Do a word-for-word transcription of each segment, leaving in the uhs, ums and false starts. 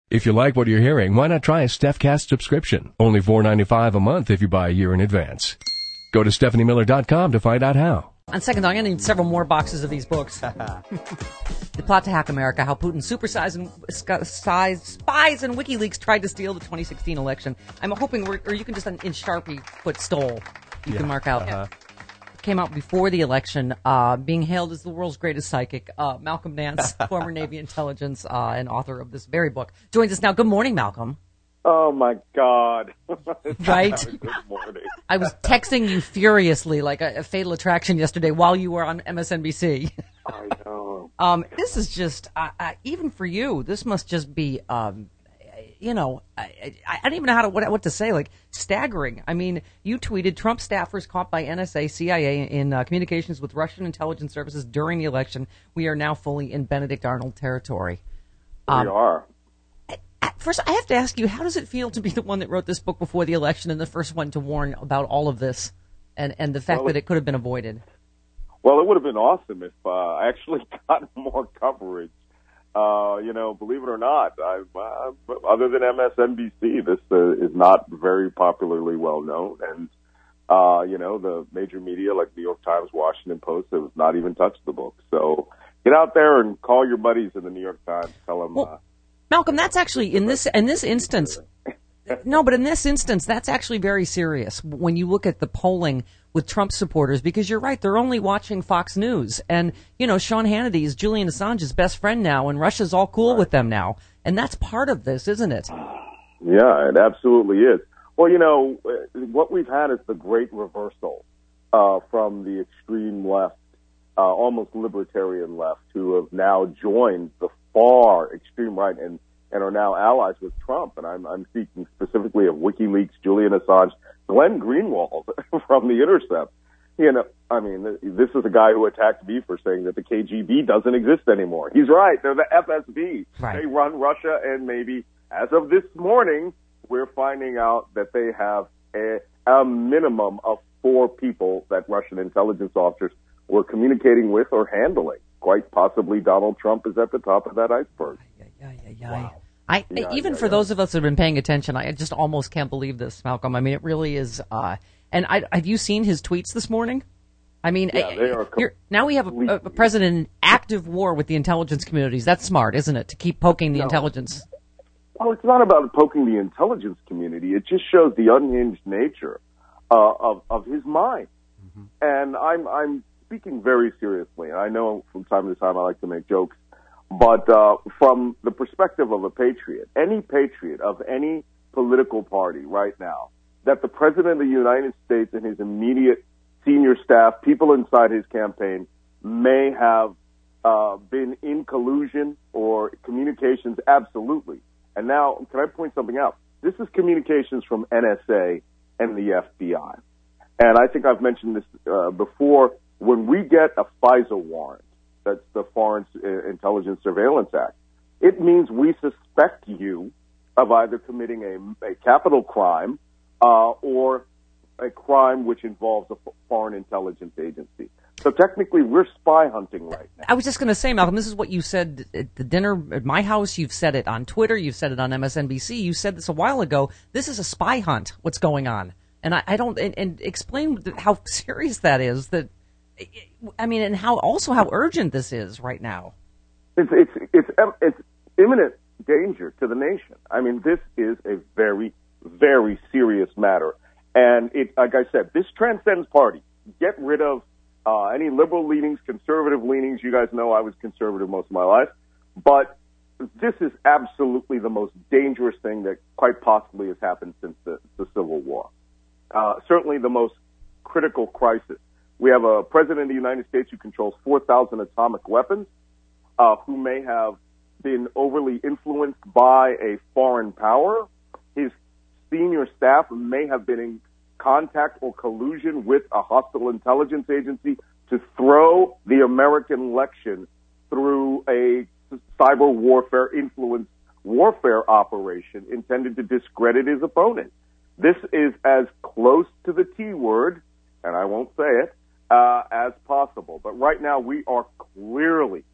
If you like what you're hearing, why not try a StephCast subscription? Only four dollars and ninety-five cents a month if you buy a year in advance. Go to Stephanie Miller dot com to find out how. On second thought, I'm going to need several more boxes of these books. The Plot to Hack America, How Putin Supersized and size, Spies and WikiLeaks Tried to Steal the twenty sixteen Election. I'm hoping, we're, or you can just, in Sharpie, put stole. You yeah. can mark out. Uh-huh. Came out before the election, uh, being hailed as the world's greatest psychic. Uh, Malcolm Nance, former Navy intelligence uh, and author of this very book, joins us now. Good morning, Malcolm. Oh, my God. Right? Good morning. I was texting you furiously like a, a Fatal Attraction yesterday while you were on M S N B C. I know. um, this is just, uh, uh, even for you, this must just be, um, you know, I, I, I don't even know how to what, what to say, like staggering. I mean, you tweeted, Trump staffers caught by N S A, C I A in uh, communications with Russian intelligence services during the election. We are now fully in Benedict Arnold territory. Um, we are. First, I have to ask you, how does it feel to be the one that wrote this book before the election and the first one to warn about all of this and, and the fact well, that it could have been avoided? Well, it would have been awesome if uh, I actually got more coverage. Uh, you know, believe it or not, I, uh, other than M S N B C, this uh, is not very popularly well known. And, uh, you know, the major media like New York Times, Washington Post have not even touched the book. So get out there and call your buddies in the New York Times. Tell them. Well, uh, Malcolm, that's actually, in this in this instance, no, but in this instance, that's actually very serious when you look at the polling with Trump supporters, because you're right, they're only watching Fox News. And, you know, Sean Hannity is Julian Assange's best friend now, and Russia's all cool right with them now. And that's part of this, isn't it? Yeah, it absolutely is. Well, you know, what we've had is the great reversal uh, from the extreme left, uh, almost libertarian left, who have now joined the far extreme right and, and are now allies with Trump. And I'm, I'm speaking specifically of WikiLeaks, Julian Assange, Glenn Greenwald from The Intercept. You know, I mean, this is a guy who attacked me for saying that the K G B doesn't exist anymore. He's right. They're the F S B. Right. They run Russia, and maybe, as of this morning, we're finding out that they have a, a minimum of four people that Russian intelligence officers were communicating with or handling. Quite possibly Donald Trump is at the top of that iceberg. Yeah, yeah, yeah. Wow. I, yeah, even yeah, for yeah. those of us that have been paying attention, I just almost can't believe this, Malcolm. I mean, it really is. Uh, and I, have you seen his tweets this morning? I mean, yeah, they are you're, now we have a, a president in active war with the intelligence communities. That's smart, isn't it, to keep poking the no. intelligence? Well, it's not about poking the intelligence community. It just shows the unhinged nature uh, of, of his mind. Mm-hmm. And I'm, I'm speaking very seriously. And I know from time to time I like to make jokes. But uh, from the perspective of a patriot, any patriot of any political party right now, that the President of the United States and his immediate senior staff, people inside his campaign, may have uh, been in collusion or communications, absolutely. And now, can I point something out? This is communications from N S A and the F B I. And I think I've mentioned this uh, before. When we get a FISA warrant, that's the Foreign Intelligence Surveillance Act, it means we suspect you of either committing a, a capital crime uh, or a crime which involves a foreign intelligence agency. So technically, we're spy hunting right now. I was just going to say, Malcolm, this is what you said at the dinner at my house. You've said it on Twitter. You've said it on M S N B C. You said this a while ago. This is a spy hunt, what's going on. And I, I don't, and, and explain how serious that is, that, I mean, and how, also how urgent this is right now. It's, it's, it's, it's imminent danger to the nation. I mean, this is a very, very serious matter. And it, like I said, this transcends party. Get rid of uh, any liberal leanings, conservative leanings. You guys know I was conservative most of my life. But this is absolutely the most dangerous thing that quite possibly has happened since the, the Civil War. Uh, certainly the most critical crisis. We have a president of the United States who controls four thousand atomic weapons, uh, who may have been overly influenced by a foreign power. His senior staff may have been in contact or collusion with a hostile intelligence agency to throw the American election through a cyber warfare influence warfare operation intended to discredit his opponent. This is as close to the T word, and I won't say it, uh, as possible. But right now we are clearly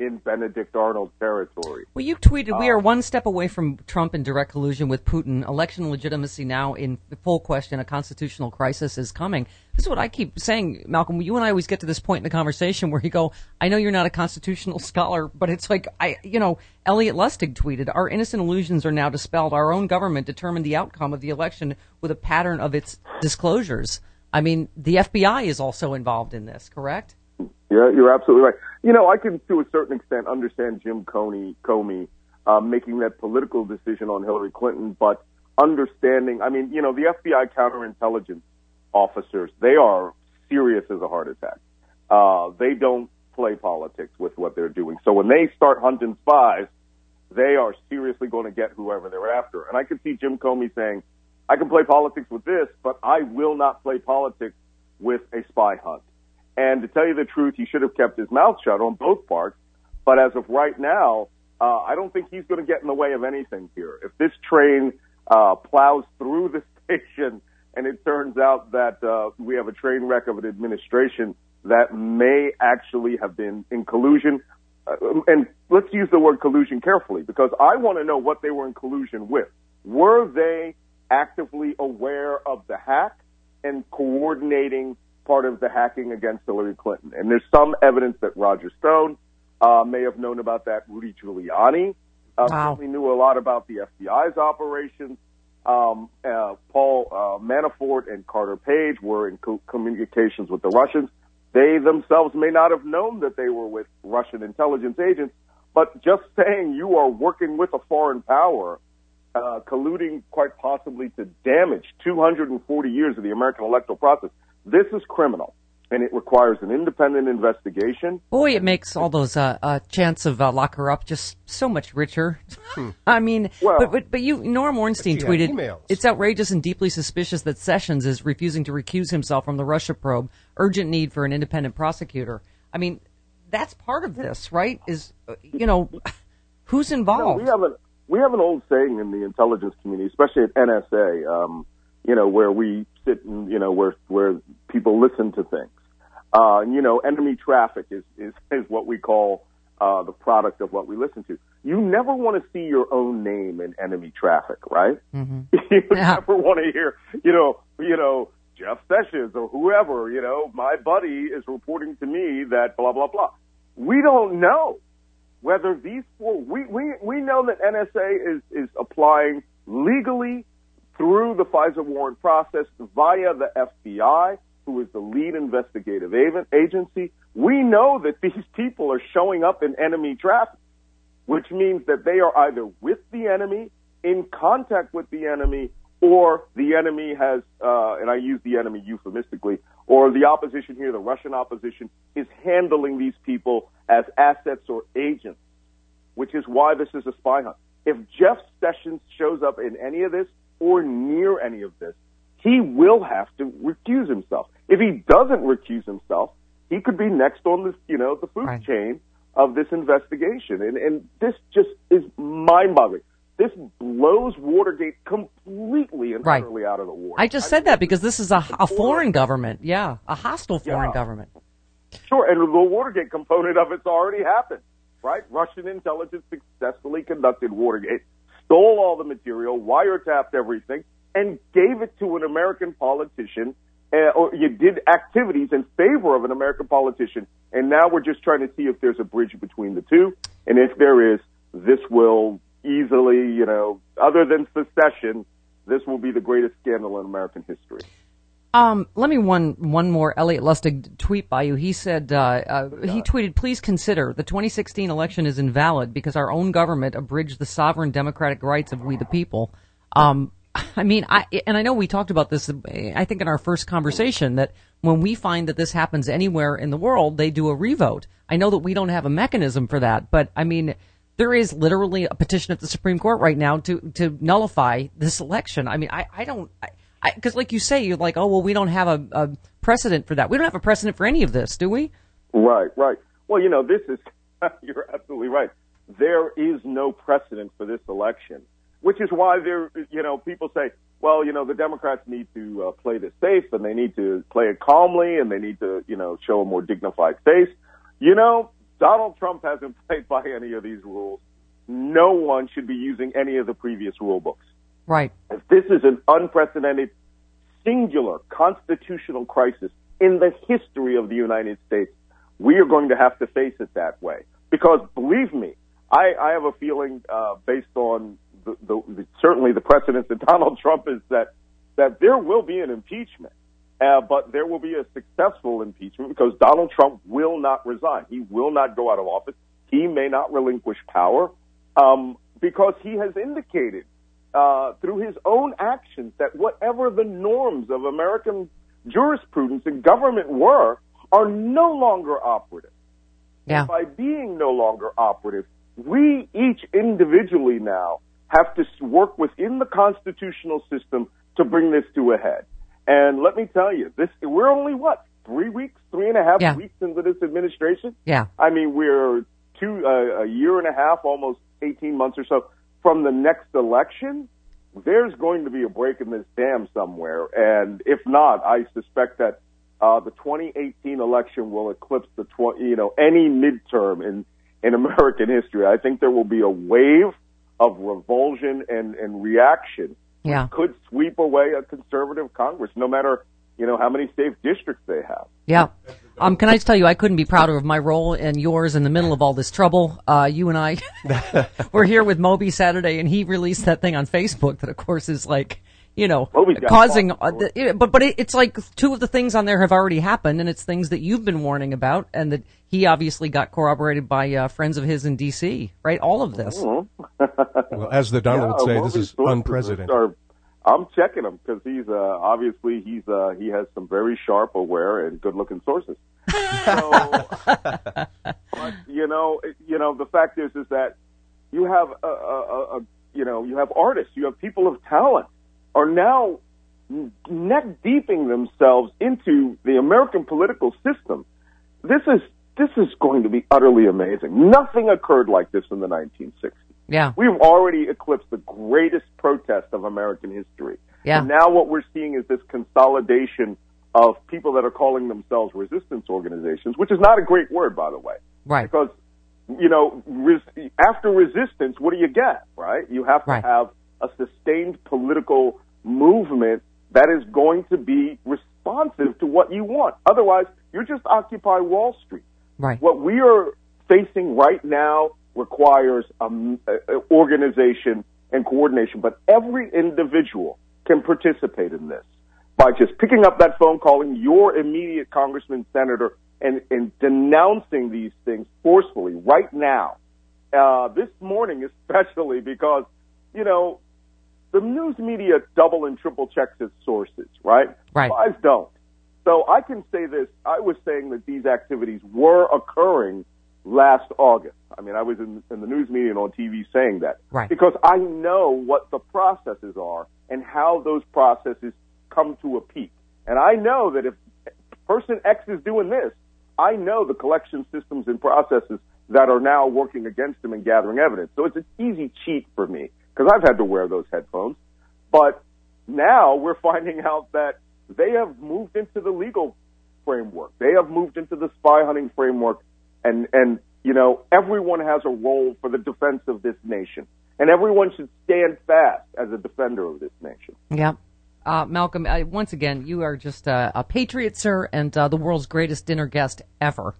in Benedict Arnold territory. Well, you tweeted, um, we are one step away from Trump in direct collusion with Putin. Election legitimacy now in full question. A constitutional crisis is coming. This is what I keep saying, Malcolm. You and I always get to this point in the conversation where you go, I know you're not a constitutional scholar, but it's like, I, you know, Elliot Lustig tweeted, our innocent illusions are now dispelled. Our own government determined the outcome of the election with a pattern of its disclosures. I mean, the F B I is also involved in this, correct? Yeah, you're absolutely right. You know, I can, to a certain extent, understand Jim Comey, Comey uh, making that political decision on Hillary Clinton, but understanding, I mean, you know, the F B I counterintelligence officers, they are serious as a heart attack. Uh, they don't play politics with what they're doing. So when they start hunting spies, they are seriously going to get whoever they're after. And I can see Jim Comey saying, I can play politics with this, but I will not play politics with a spy hunt. And to tell you the truth, he should have kept his mouth shut on both parts. But as of right now, uh, I don't think he's going to get in the way of anything here. If this train uh, plows through the station and it turns out that uh, we have a train wreck of an administration that may actually have been in collusion, uh, and let's use the word collusion carefully, because I want to know what they were in collusion with. Were they actively aware of the hack and coordinating part of the hacking against Hillary Clinton? And there's some evidence that Roger Stone uh, may have known about that. Rudy Giuliani uh, wow. certainly knew a lot about the F B I's operations. Um, uh, Paul uh, Manafort and Carter Page were in co- communications with the Russians. They themselves may not have known that they were with Russian intelligence agents, but just saying you are working with a foreign power, uh, colluding quite possibly to damage two hundred forty years of the American electoral process, this is criminal, and it requires an independent investigation. Boy, it makes all those uh, uh, chants of uh, lock her up just so much richer. Hmm. I mean, well, but, but but you, Norm Ornstein you tweeted, it's outrageous and deeply suspicious that Sessions is refusing to recuse himself from the Russia probe. Urgent need for an independent prosecutor. I mean, that's part of this, right? Is, you know, who's involved? No, we have a we have an old saying in the intelligence community, especially at N S A, um, you know, where we sit and, you know, where where people listen to things. Uh, and, you know, enemy traffic is, is, is what we call uh, the product of what we listen to. You never want to see your own name in enemy traffic, right? Mm-hmm. You yeah. never want to hear, you know, you know, Jeff Sessions or whoever, you know, my buddy is reporting to me that blah, blah, blah. We don't know whether these four, we, we, we know that N S A is, is applying legally through the FISA warrant process via the F B I, who is the lead investigative agency. We know that these people are showing up in enemy traffic, which means that they are either with the enemy, in contact with the enemy, or the enemy has, uh, and I use the enemy euphemistically, or the opposition here, the Russian opposition, is handling these people as assets or agents, which is why this is a spy hunt. If Jeff Sessions shows up in any of this or near any of this, he will have to recuse himself. If he doesn't recuse himself, he could be next on the, you know, the food right. chain of this investigation. And, and this just is mind-boggling. This blows Watergate completely and right. utterly out of the water. I just I said mean, that because this is a, a foreign government. Yeah, a hostile foreign yeah. government. Sure, and the Watergate component of it's already happened, right? Russian intelligence successfully conducted Watergate, stole all the material, wiretapped everything, and gave it to an American politician, uh, or you did activities in favor of an American politician, and now we're just trying to see if there's a bridge between the two, and if there is, this will easily, you know, other than secession, this will be the greatest scandal in American history. Um, let me one one more Elliot Lustig tweet by you. He said, uh, uh, he tweeted, please consider the twenty sixteen election is invalid because our own government abridged the sovereign democratic rights of we the people. Um, I mean, I and I know we talked about this, I think, in our first conversation, that when we find that this happens anywhere in the world, they do a revote. I know that we don't have a mechanism for that, but, I mean, there is literally a petition at the Supreme Court right now to, to nullify this election. I mean, I, I don't... Because like you say, you're like, oh, well, we don't have a, a precedent for that. We don't have a precedent for any of this, do we? Right, right. Well, you know, this is... you're absolutely right. There is no precedent for this election, which is why there, you know, people say, well, you know, the Democrats need to uh, play this safe, and they need to play it calmly, and they need to, you know, show a more dignified face. You know, Donald Trump hasn't played by any of these rules, no one should be using any of the previous rule books. Right. If this is an unprecedented, singular constitutional crisis in the history of the United States, we are going to have to face it that way. Because, believe me, I, I have a feeling, uh, based on the, the, the, certainly the precedents that Donald Trump is, that, that there will be an impeachment. Uh, but there will be a successful impeachment because Donald Trump will not resign. He will not go out of office. He may not relinquish power um, because he has indicated uh, through his own actions that whatever the norms of American jurisprudence and government were are no longer operative. Yeah. And by being no longer operative, we each individually now have to work within the constitutional system to bring this to a head. And let me tell you, this we're only, what, three weeks, three and a half yeah. weeks into this administration? Yeah. I mean, we're two, uh, a year and a half, almost eighteen months or so from the next election. There's going to be a break in this dam somewhere. And if not, I suspect that uh, the twenty eighteen election will eclipse the, tw- you know, any midterm in, in American history. I think there will be a wave of revulsion and, and reaction. Yeah. Could sweep away a conservative Congress, no matter, you know, how many safe districts they have. Yeah. Um, can I just tell you, I couldn't be prouder of my role and yours in the middle of all this trouble. Uh, you and I were here with Moby Saturday, and he released that thing on Facebook that, of course, is like, you know, causing, uh, the, but, but it, it's like two of the things on there have already happened, and it's things that you've been warning about, and that he obviously got corroborated by uh, friends of his in D C, right? All of this. Mm-hmm. Well, as the Donald yeah, would say, well, this is unprecedented. Are, I'm checking him because he's uh, obviously he's uh, he has some very sharp, aware, and good-looking sources. So, but, you know, you know, the fact is, is that you have a, a, a you know, you have artists, you have people of talent are now neck deeping themselves into the American political system. This is this is going to be utterly amazing. Nothing occurred like this in the nineteen sixties. Yeah. We've already eclipsed the greatest protest of American history. Yeah. And now what we're seeing is this consolidation of people that are calling themselves resistance organizations, which is not a great word, by the way. Right. Because, you know, res- after resistance, what do you get, right? You have to right. have a sustained political movement that is going to be responsive to what you want. Otherwise, you're just Occupy Wall Street. Right. What we are facing right now requires um, uh, organization and coordination, but every individual can participate in this by just picking up that phone, calling your immediate congressman, senator, and, and denouncing these things forcefully right now. Uh, this morning especially because, you know, the news media double and triple checks its sources, right? Right. Spies don't. So I can say this. I was saying that these activities were occurring last August. I mean, I was in, in the news media and on T V saying that. Right. Because I know what the processes are and how those processes come to a peak. And I know that if person X is doing this, I know the collection systems and processes that are now working against him and gathering evidence. So it's an easy cheat for me because I've had to wear those headphones. But now we're finding out that they have moved into the legal framework. They have moved into the spy hunting framework. And, and, you know, everyone has a role for the defense of this nation. And everyone should stand fast as a defender of this nation. Yeah. Uh, Malcolm, uh, once again, you are just uh, a patriot, sir, and uh, the world's greatest dinner guest ever.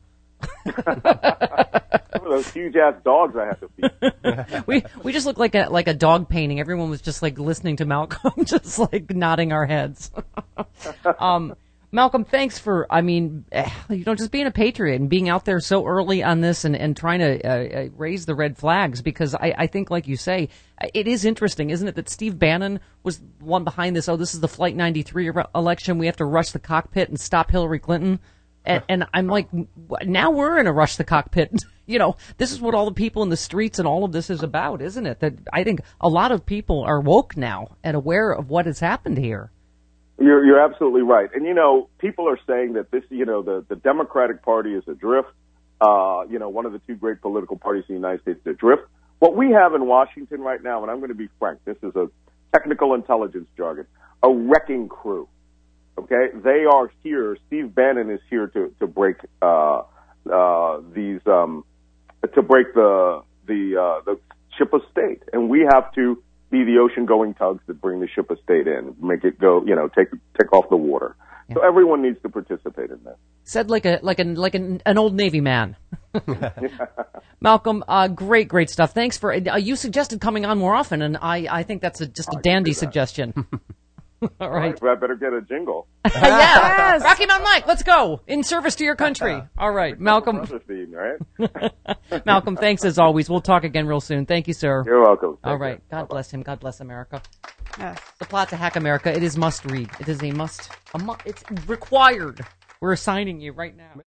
Those huge ass dogs I have to feed. we we just look like a like a dog painting. Everyone was just like listening to Malcolm, just like nodding our heads. um, Malcolm, thanks for, I mean, you know, just being a patriot and being out there so early on this and, and trying to uh, raise the red flags, because I, I think, like you say, it is interesting, isn't it, that Steve Bannon was one behind this, oh, this is the Flight ninety-three election, we have to rush the cockpit and stop Hillary Clinton. And, and I'm like, now we're in a rush the cockpit. You know, this is what all the people in the streets and all of this is about, isn't it? That I think a lot of people are woke now and aware of what has happened here. You're, you're absolutely right. And, you know, people are saying that this, you know, the, the Democratic Party is adrift. Uh, you know, one of the two great political parties in the United States is adrift. What we have in Washington right now, and I'm going to be frank, this is a technical intelligence jargon, a wrecking crew. Okay? They are here. Steve Bannon is here to, to break uh, uh, these um, to break the the uh, the ship of state, and we have to be the ocean-going tugs that bring the ship of state in, make it go, you know, take take off the water. Yeah. So everyone needs to participate in this. Said like a like a like an, an old Navy man. Malcolm, uh, great great stuff. Thanks for uh, you suggested coming on more often, and I, I think that's a, just a dandy suggestion. All right. All right, I better get a jingle. Yeah, yes. Rocky Mountain Mike, let's go in service to your country. All right, Malcolm. Theme, right? Malcolm, thanks as always. We'll talk again real soon. Thank you, sir. You're welcome. Take All right. care. God Bye-bye. bless him. God bless America. Yes. The Plot to Hack America. It is must read. It is a must. A mu- it's required. We're assigning you right now.